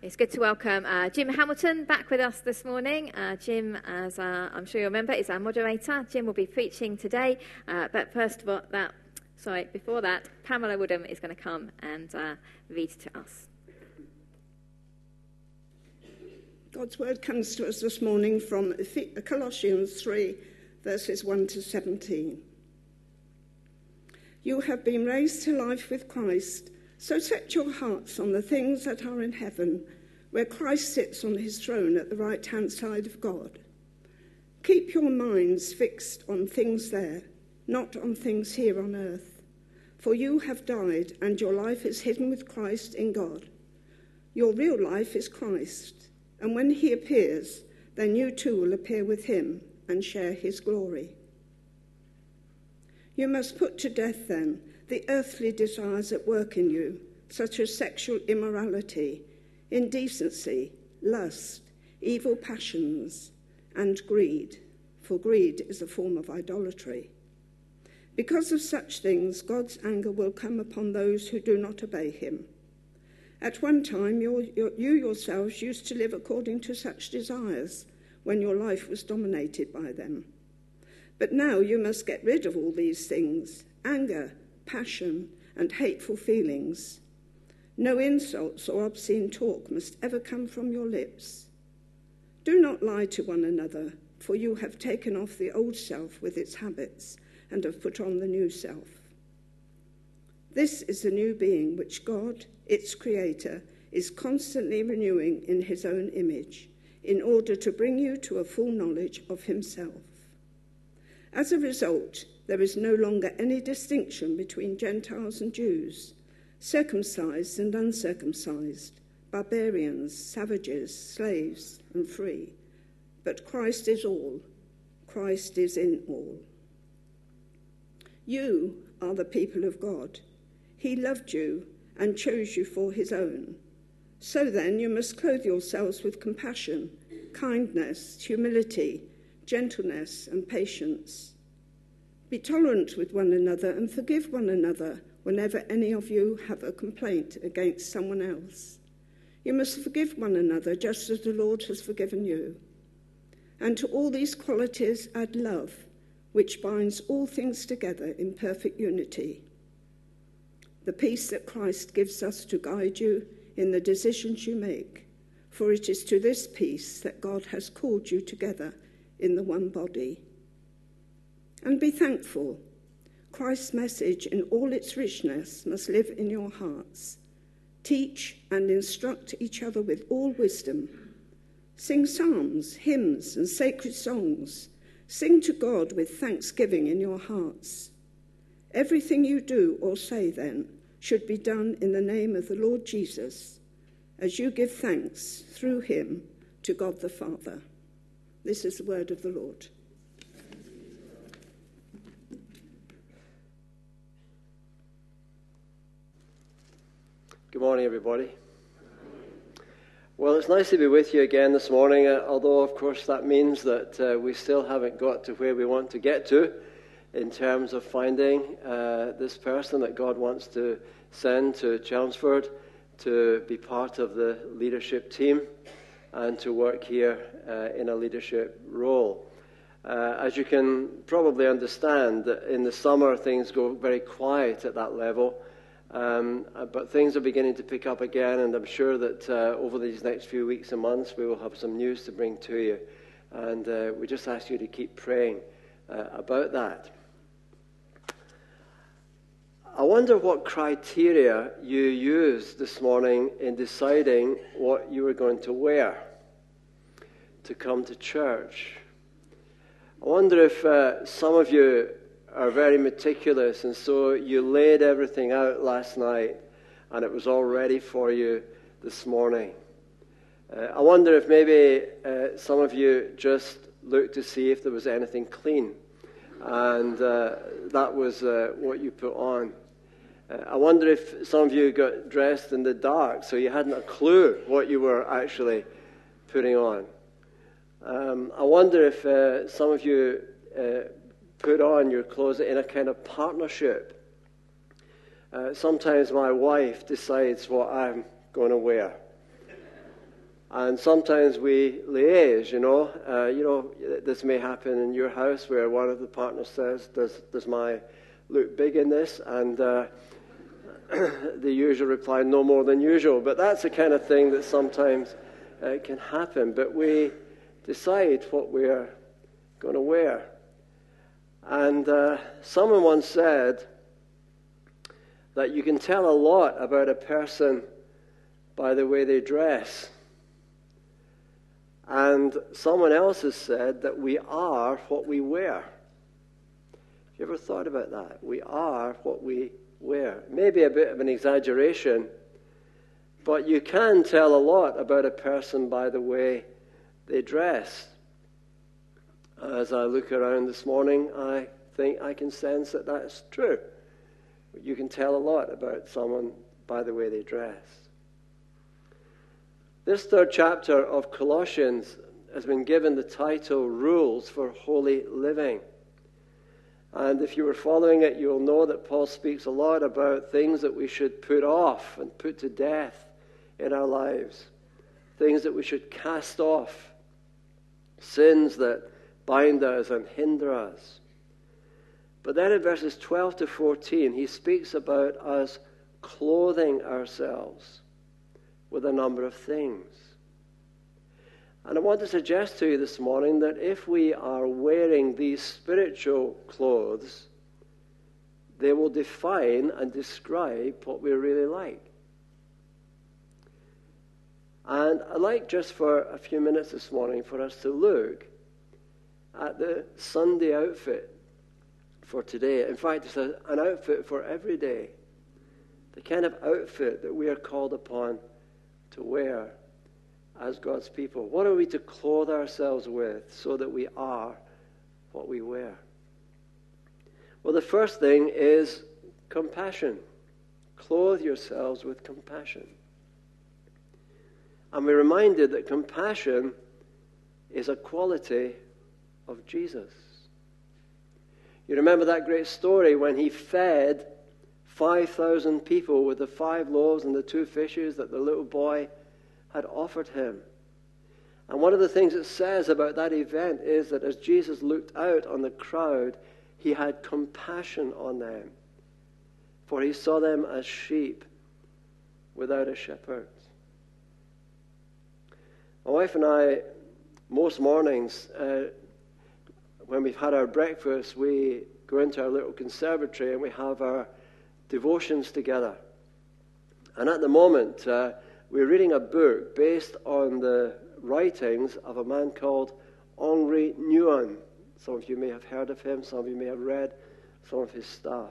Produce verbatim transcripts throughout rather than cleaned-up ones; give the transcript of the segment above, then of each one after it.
It's good to welcome uh, Jim Hamilton back with us this morning. Uh, Jim, as uh, I'm sure you remember, is our moderator. Jim will be preaching today, uh, but first of all, that, sorry, before that, Pamela Woodham is going to come and uh, read to us. God's word comes to us this morning from Colossians three, verses one to seventeen. You have been raised to life with Christ, so set your hearts on the things that are in heaven, where Christ sits on his throne at the right-hand side of God. Keep your minds fixed on things there, not on things here on earth. For you have died, and your life is hidden with Christ in God. Your real life is Christ, and when he appears, then you too will appear with him and share his glory. You must put to death, then, the earthly desires at work in you, such as sexual immorality, indecency, lust, evil passions, and greed, for greed is a form of idolatry. Because of such things, God's anger will come upon those who do not obey him. At one time, you yourselves used to live according to such desires when your life was dominated by them. But now you must get rid of all these things: anger, passion, and hateful feelings. No insults or obscene talk must ever come from your lips. Do not lie to one another, for you have taken off the old self with its habits and have put on the new self. This is the new being which God, its creator, is constantly renewing in his own image, in order to bring you to a full knowledge of himself. As a result, there is no longer any distinction between Gentiles and Jews, circumcised and uncircumcised, barbarians, savages, slaves, and free. But Christ is all. Christ is in all. You are the people of God. He loved you and chose you for his own. So then you must clothe yourselves with compassion, kindness, humility, gentleness, and patience. Be tolerant with one another and forgive one another whenever any of you have a complaint against someone else. You must forgive one another just as the Lord has forgiven you. And to all these qualities add love, which binds all things together in perfect unity. The peace that Christ gives us to guide you in the decisions you make, for it is to this peace that God has called you together in the one body. And be thankful. Christ's message in all its richness must live in your hearts. Teach and instruct each other with all wisdom. Sing psalms, hymns, and sacred songs. Sing to God with thanksgiving in your hearts. Everything you do or say, then, should be done in the name of the Lord Jesus, as you give thanks through him to God the Father. This is the word of the Lord. Good morning, everybody. Well, it's nice to be with you again this morning, uh, although, of course, that means that uh, we still haven't got to where we want to get to in terms of finding uh, this person that God wants to send to Chelmsford to be part of the leadership team and to work here uh, in a leadership role. Uh, as you can probably understand, in the summer things go very quiet at that level. Um, but things are beginning to pick up again, and I'm sure that uh, over these next few weeks and months we will have some news to bring to you. And uh, we just ask you to keep praying uh, about that. I wonder what criteria you used this morning in deciding what you were going to wear to come to church. I wonder if uh, some of you are very meticulous, and so you laid everything out last night and it was all ready for you this morning. Uh, I wonder if maybe uh, some of you just looked to see if there was anything clean, and uh, that was uh, what you put on. Uh, I wonder if some of you got dressed in the dark so you hadn't a clue what you were actually putting on. Um, I wonder if uh, some of you uh, put on your clothes in a kind of partnership. Uh, sometimes my wife decides what I'm going to wear. And sometimes we liaise, you know. Uh, you know, this may happen in your house where one of the partners says, does, does my look big in this? And uh, the usual reply, no more than usual. But that's the kind of thing that sometimes uh, can happen. But we decide what we're going to wear. And uh, someone once said that you can tell a lot about a person by the way they dress. And someone else has said that we are what we wear. Have you ever thought about that? We are what we wear. Maybe a bit of an exaggeration, but you can tell a lot about a person by the way they dress. As I look around this morning, I think I can sense that that's true. You can tell a lot about someone by the way they dress. This third chapter of Colossians has been given the title, Rules for Holy Living. And if you were following it, you'll know that Paul speaks a lot about things that we should put off and put to death in our lives. Things that we should cast off. Sins that bind us and hinder us. But then in verses twelve to fourteen, he speaks about us clothing ourselves with a number of things. And I want to suggest to you this morning that if we are wearing these spiritual clothes, they will define and describe what we really like. And I'd like just for a few minutes this morning for us to look at the Sunday outfit for today. In fact, it's a, an outfit for every day. The kind of outfit that we are called upon to wear as God's people. What are we to clothe ourselves with so that we are what we wear? Well, the first thing is compassion. Clothe yourselves with compassion. And we're reminded that compassion is a quality of Jesus. You remember that great story when he fed five thousand people with the five loaves and the two fishes that the little boy had offered him. And one of the things it says about that event is that as Jesus looked out on the crowd, he had compassion on them, for he saw them as sheep without a shepherd. My wife and I, most mornings, uh, when we've had our breakfast, we go into our little conservatory and we have our devotions together. And at the moment, uh, we're reading a book based on the writings of a man called Henri Nouwen. Some of you may have heard of him, some of you may have read some of his stuff.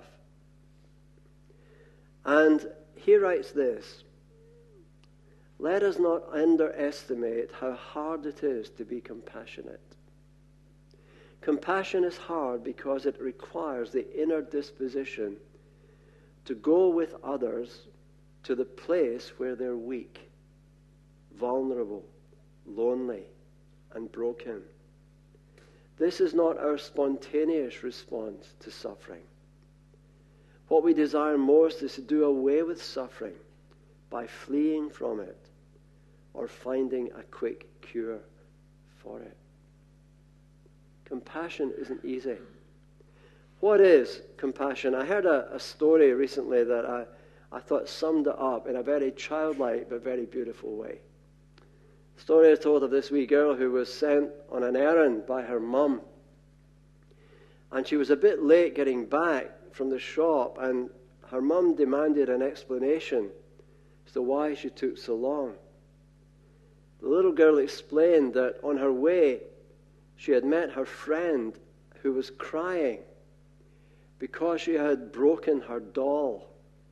And he writes this: let us not underestimate how hard it is to be compassionate. Compassion is hard because it requires the inner disposition to go with others to the place where they're weak, vulnerable, lonely, and broken. This is not our spontaneous response to suffering. What we desire most is to do away with suffering by fleeing from it or finding a quick cure for it. Compassion isn't easy. What is compassion? I heard a, a story recently that I, I thought summed it up in a very childlike but very beautiful way. The story is told of this wee girl who was sent on an errand by her mum. And she was a bit late getting back from the shop, and her mum demanded an explanation as to why she took so long. The little girl explained that on her way she had met her friend who was crying because she had broken her doll.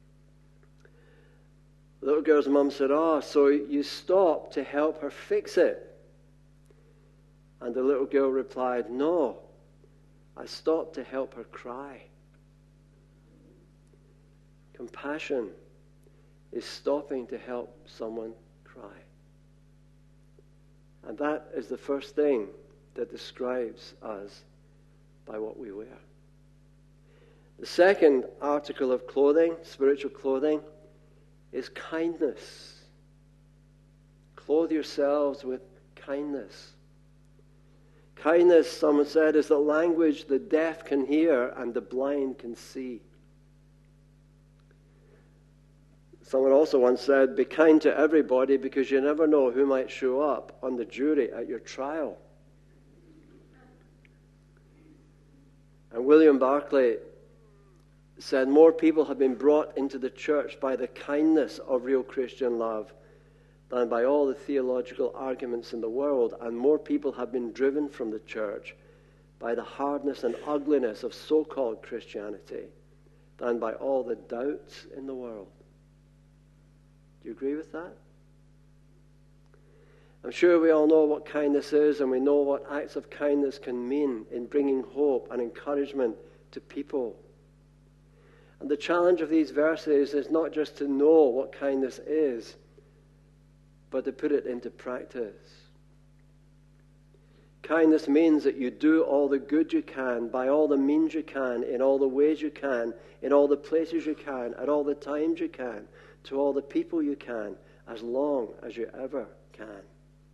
The little girl's mum said, "Oh, so you stopped to help her fix it?" And the little girl replied, "No, I stopped to help her cry." Compassion is stopping to help someone cry. And that is the first thing that describes us by what we wear. The second article of clothing, spiritual clothing, is kindness. Clothe yourselves with kindness. Kindness, someone said, is the language the deaf can hear and the blind can see. Someone also once said, be kind to everybody because you never know who might show up on the jury at your trial. And William Barclay said, more people have been brought into the church by the kindness of real Christian love than by all the theological arguments in the world, and more people have been driven from the church by the hardness and ugliness of so-called Christianity than by all the doubts in the world. Do you agree with that? I'm sure we all know what kindness is, and we know what acts of kindness can mean in bringing hope and encouragement to people. And the challenge of these verses is not just to know what kindness is, but to put it into practice. Kindness means that you do all the good you can, by all the means you can, in all the ways you can, in all the places you can, at all the times you can, to all the people you can, as long as you ever can.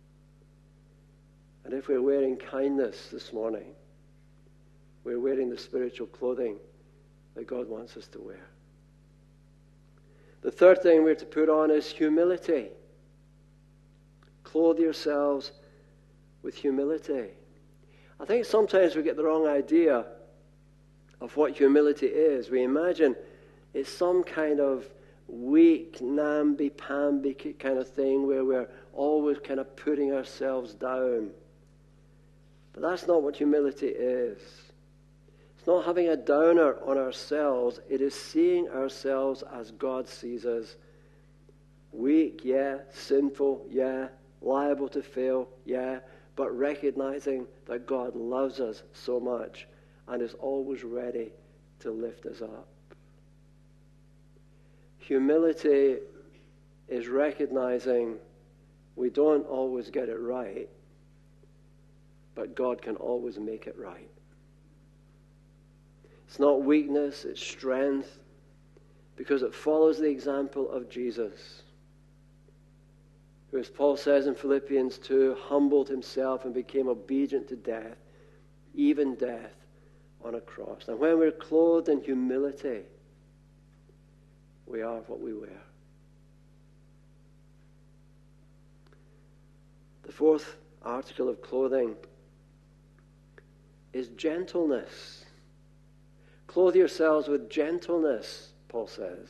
And if we're wearing kindness this morning, we're wearing the spiritual clothing that God wants us to wear. The third thing we're to put on is humility. Clothe yourselves with humility. I think sometimes we get the wrong idea of what humility is. We imagine it's some kind of weak, namby-pamby kind of thing where we're always kind of putting ourselves down. But that's not what humility is. It's not having a downer on ourselves. It is seeing ourselves as God sees us. Weak, yeah. Sinful, yeah. Liable to fail, yeah. But recognizing that God loves us so much and is always ready to lift us up. Humility is recognizing we don't always get it right, but God can always make it right. It's not weakness, it's strength, because it follows the example of Jesus, who, as Paul says in Philippians two, humbled himself and became obedient to death, even death on a cross. And when we're clothed in humility, we are what we wear. The fourth article of clothing is gentleness. Clothe yourselves with gentleness, Paul says.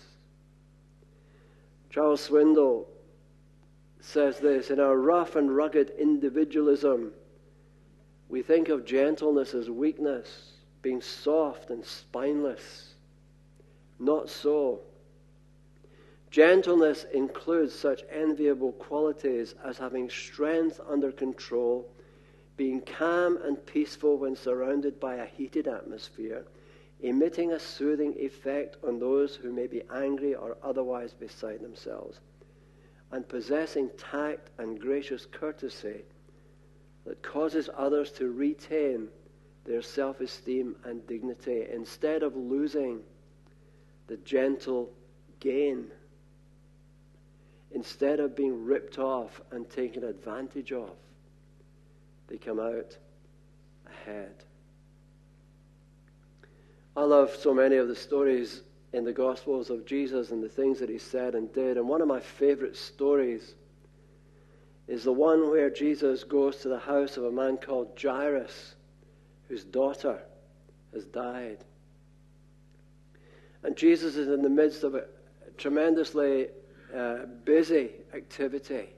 Charles Swindoll says this, in our rough and rugged individualism, we think of gentleness as weakness, being soft and spineless. Not so. Gentleness includes such enviable qualities as having strength under control, being calm and peaceful when surrounded by a heated atmosphere, emitting a soothing effect on those who may be angry or otherwise beside themselves, and possessing tact and gracious courtesy that causes others to retain their self-esteem and dignity instead of losing the gentle gain. Instead of being ripped off and taken advantage of, they come out ahead. I love so many of the stories in the Gospels of Jesus and the things that he said and did. And one of my favorite stories is the one where Jesus goes to the house of a man called Jairus, whose daughter has died. And Jesus is in the midst of a tremendously uh, busy activity.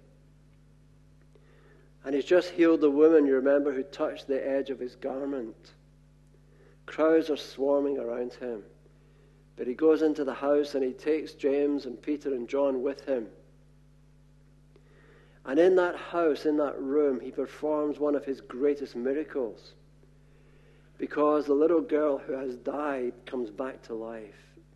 And he's just healed the woman, you remember, who touched the edge of his garment. Crowds are swarming around him. But he goes into the house and he takes James and Peter and John with him. And in that house, in that room, he performs one of his greatest miracles. Because the little girl who has died comes back to life.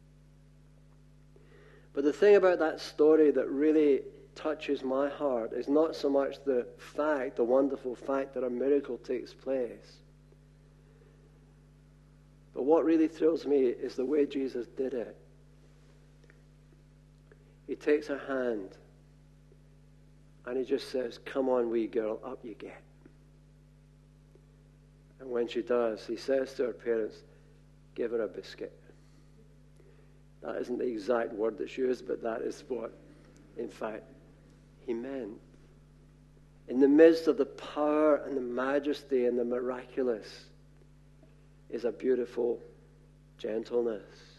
But the thing about that story that really touches my heart is not so much the fact, the wonderful fact that a miracle takes place. But what really thrills me is the way Jesus did it. He takes her hand And he just says, come on, wee girl, up you get. And when she does, he says to her parents, give her a biscuit. That isn't the exact word that's used, but that is what, in fact, he meant. In the midst of the power and the majesty and the miraculous is a beautiful gentleness.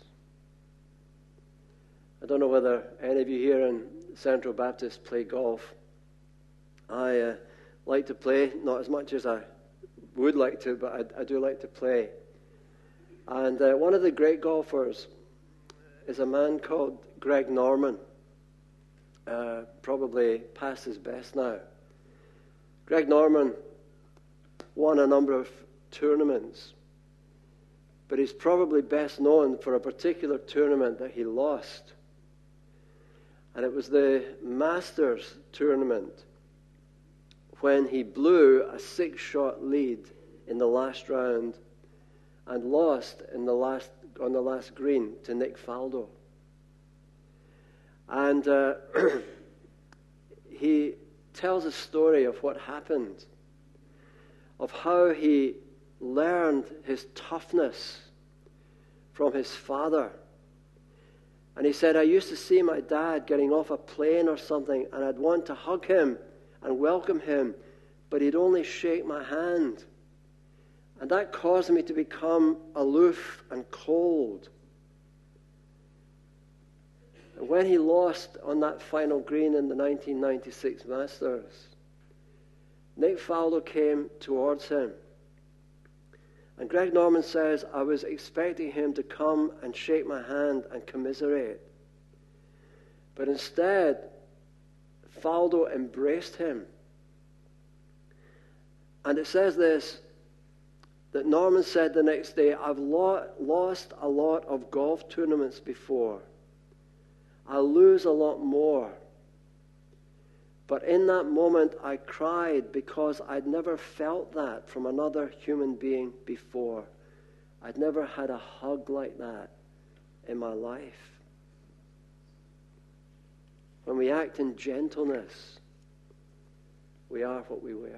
I don't know whether any of you here in Central Baptist play golf. I uh, like to play, not as much as I would like to, but I, I do like to play. And uh, one of the great golfers is a man called Greg Norman, uh, probably past his best now. Greg Norman won a number of tournaments, but he's probably best known for a particular tournament that he lost. And it was the Masters tournament when he blew a six-shot lead in the last round and lost in the last on the last green to Nick Faldo. And uh, he tells a story of what happened, of how he learned his toughness from his father. And he said, I used to see my dad getting off a plane or something, and I'd want to hug him and welcome him, but he'd only shake my hand. And that caused me to become aloof and cold. And when he lost on that final green in the nineteen ninety-six Masters, Nick Faldo came towards him. And Greg Norman says, I was expecting him to come and shake my hand and commiserate. But instead, Faldo embraced him. And it says this, that Norman said the next day, I've lo- lost a lot of golf tournaments before. I'll lose a lot more. But in that moment, I cried because I'd never felt that from another human being before. I'd never had a hug like that in my life. When we act in gentleness, we are what we wear.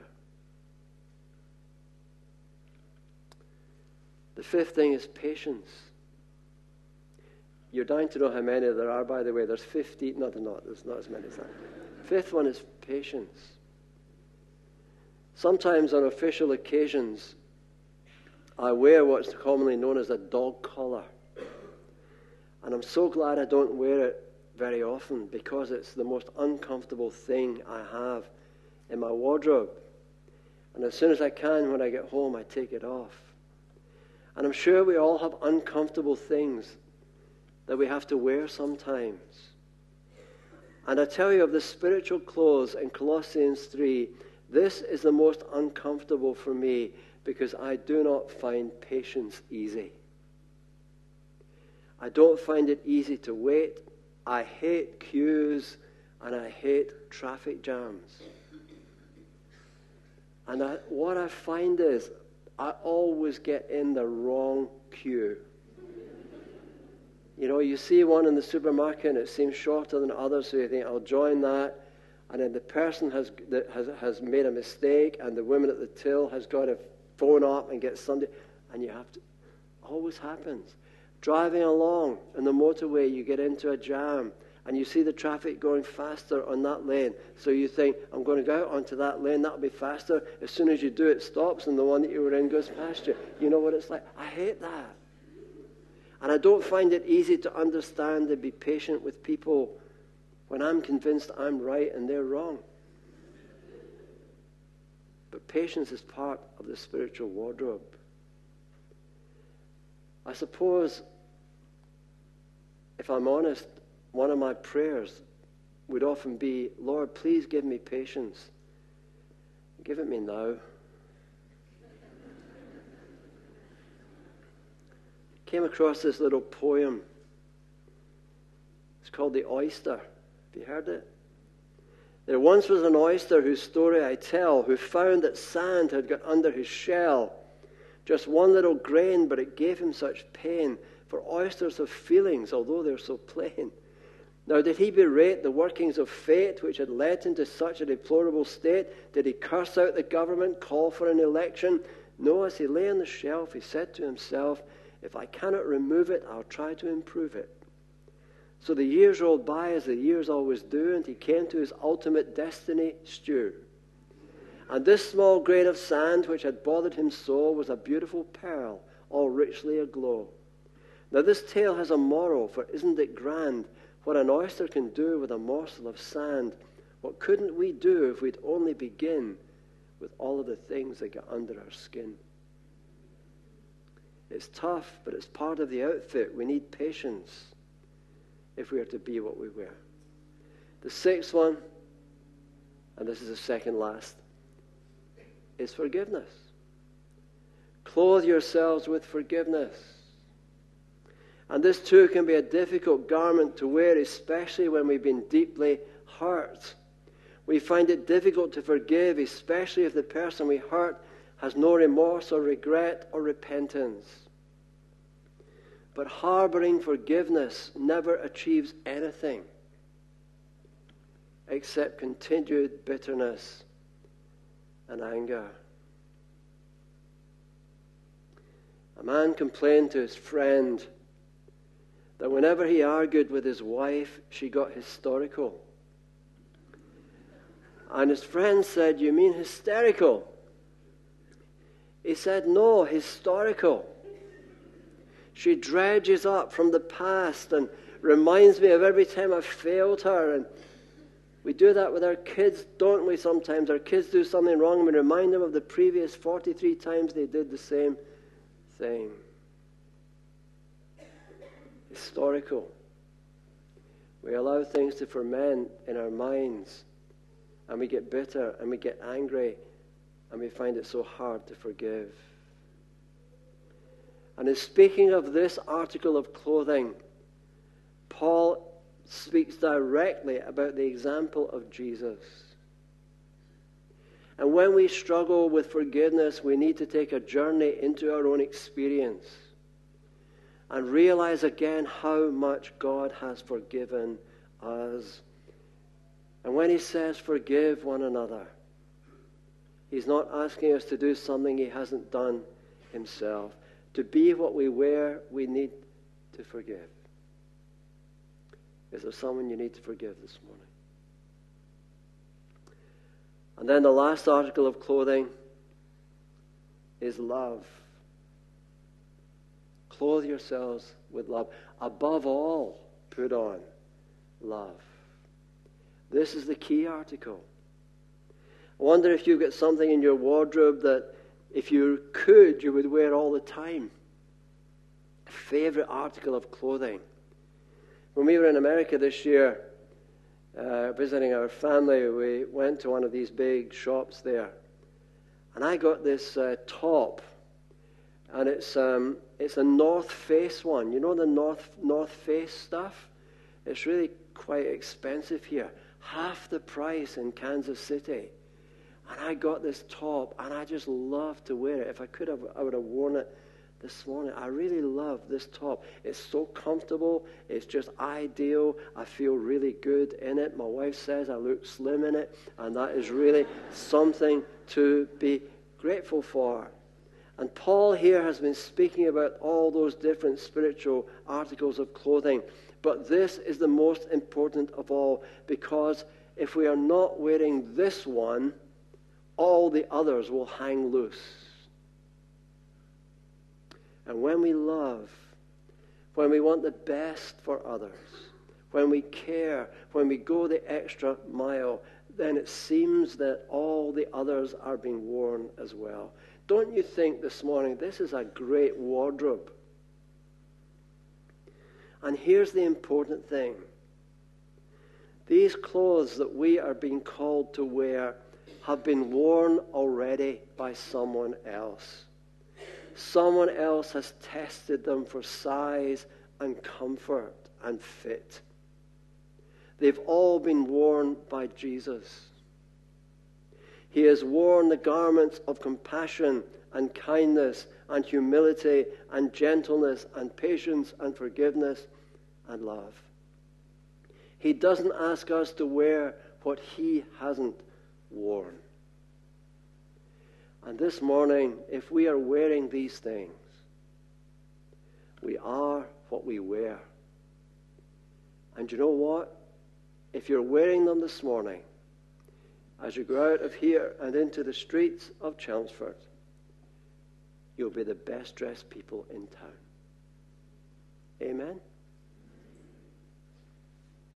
The fifth thing is patience. You're dying to know how many there are, by the way. There's fifteen. No, there's not. There's not as many as that. Fifth one is patience. Sometimes on official occasions, I wear what's commonly known as a dog collar. And I'm so glad I don't wear it very often because it's the most uncomfortable thing I have in my wardrobe. And as soon as I can, when I get home, I take it off. And I'm sure we all have uncomfortable things that we have to wear sometimes. And I tell you of the spiritual clothes in Colossians three, this is the most uncomfortable for me because I do not find patience easy. I don't find it easy to wait. I hate queues and I hate traffic jams. And I, what I find is I always get in the wrong queue. You know, you see one in the supermarket and it seems shorter than others, so you think, I'll join that. And then the person has has has made a mistake and the woman at the till has got to phone up and get somebody. And you have to, always happens. Driving along in the motorway, you get into a jam and you see the traffic going faster on that lane. So you think, I'm going to go out onto that lane, that'll be faster. As soon as you do, it stops and the one that you were in goes past you. You know what it's like? I hate that. And I don't find it easy to understand and be patient with people when I'm convinced I'm right and they're wrong. But patience is part of the spiritual wardrobe. I suppose, if I'm honest, one of my prayers would often be, Lord, please give me patience. Give it me now. Came across this little poem. It's called The Oyster. Have you heard it? There once was an oyster whose story I tell, who found that sand had got under his shell. Just one little grain, but it gave him such pain. For oysters have feelings, although they're so plain. Now, did he berate the workings of fate which had led him to such a deplorable state? Did he curse out the government, call for an election? No, as he lay on the shelf, he said to himself, if I cannot remove it, I'll try to improve it. So the years rolled by as the years always do, and he came to his ultimate destiny, stew. And this small grain of sand which had bothered him so was a beautiful pearl, all richly aglow. Now this tale has a moral, for isn't it grand what an oyster can do with a morsel of sand? What couldn't we do if we'd only begin with all of the things that get under our skin? It's tough, but it's part of the outfit. We need patience if we are to be what we were. The sixth one, and this is the second last, is forgiveness. Clothe yourselves with forgiveness. And this too can be a difficult garment to wear, especially when we've been deeply hurt. We find it difficult to forgive, especially if the person we hurt has no remorse or regret or repentance. But harboring forgiveness never achieves anything except continued bitterness and anger. A man complained to his friend that whenever he argued with his wife, she got hysterical. And his friend said, you mean hysterical? He said, no, historical. She dredges up from the past and reminds me of every time I failed her. And we do that with our kids, don't we, sometimes? Our kids do something wrong and we remind them of the previous forty-three times they did the same thing. Historical. We allow things to ferment in our minds, and we get bitter and we get angry, and we find it so hard to forgive. And in speaking of this article of clothing, Paul speaks directly about the example of Jesus. And when we struggle with forgiveness, we need to take a journey into our own experience and realize again how much God has forgiven us. And when he says forgive one another, he's not asking us to do something he hasn't done himself. To be what we were, we need to forgive. Is there someone you need to forgive this morning? And then the last article of clothing is love. Clothe yourselves with love. Above all, put on love. This is the key article. I wonder if you've got something in your wardrobe that if you could, you would wear all the time. A favorite article of clothing. When we were in America this year, uh, visiting our family, we went to one of these big shops there. And I got this uh, top. And it's um, it's a North Face one. You know the North North Face stuff? It's really quite expensive here. Half the price in Kansas City. And I got this top, and I just love to wear it. If I could have, I would have worn it this morning. I really love this top. It's so comfortable. It's just ideal. I feel really good in it. My wife says I look slim in it, and that is really something to be grateful for. And Paul here has been speaking about all those different spiritual articles of clothing. But this is the most important of all, because if we are not wearing this one, all the others will hang loose. And when we love, when we want the best for others, when we care, when we go the extra mile, then it seems that all the others are being worn as well. Don't you think this morning this is a great wardrobe? And here's the important thing. These clothes that we are being called to wear have been worn already by someone else. Someone else has tested them for size and comfort and fit. They've all been worn by Jesus. He has worn the garments of compassion and kindness and humility and gentleness and patience and forgiveness and love. He He doesn't ask us to wear what he hasn't worn. And this morning, if we are wearing these things, we are what we wear. And you know what? If you're wearing them this morning, as you go out of here and into the streets of Chelmsford, you'll be the best dressed people in town. Amen?